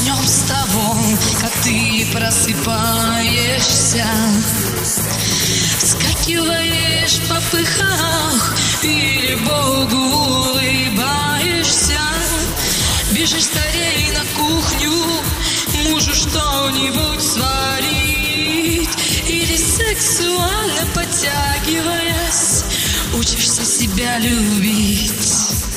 начнем с того, как ты просыпаешься. Вскакиваешь в попыхах или Богу улыбаешься. Бежишь скорей на кухню, мужу что-нибудь сварить. Или сексуально подтягиваясь, учишься себя любить.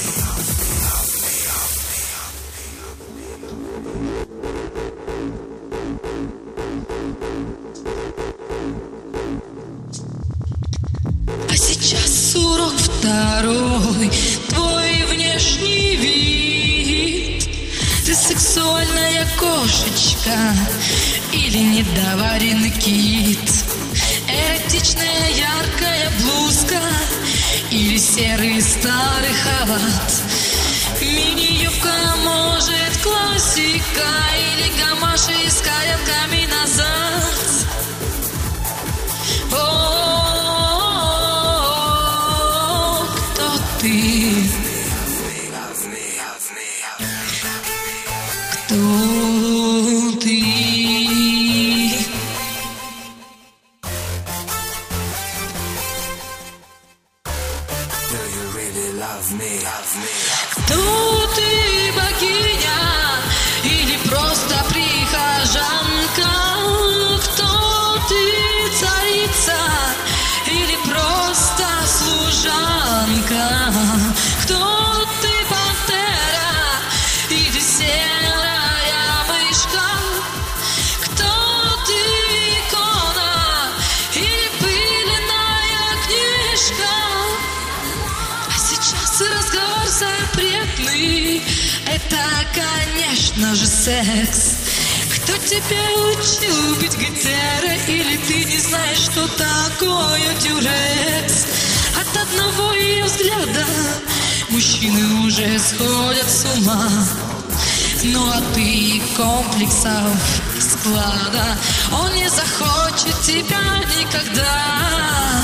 А сейчас урок второй, твой внешний вид. Ты сексуальная кошечка или недоваренный кит? Эротичная яркая блузка или серый старый халат? Мини-юбка, может, классика или гамаши с коленками назад? О, кто ты? Кто ты? Кто ты, богиня или просто прихожанка? Кто ты, царица или просто служанка? Кто ты, пантера или серая мышка? Кто ты, икона или пыльная книжка? А сейчас разговор запретный, это, конечно же, секс. Кто тебя учил быть гетеро, или ты не знаешь, что такое дюрекс? От одного ее взгляда мужчины уже сходят с ума. Ну а ты комплексов склада, он не захочет тебя никогда.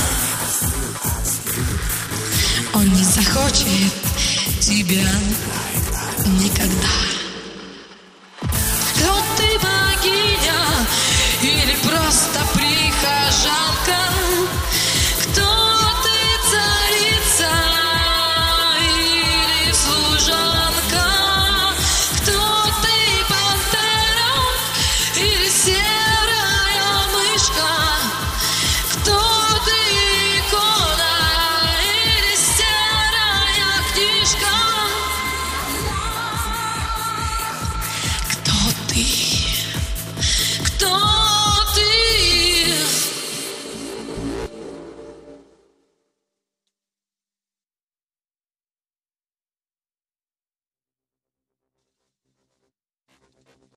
Он не захочет тебя никогда.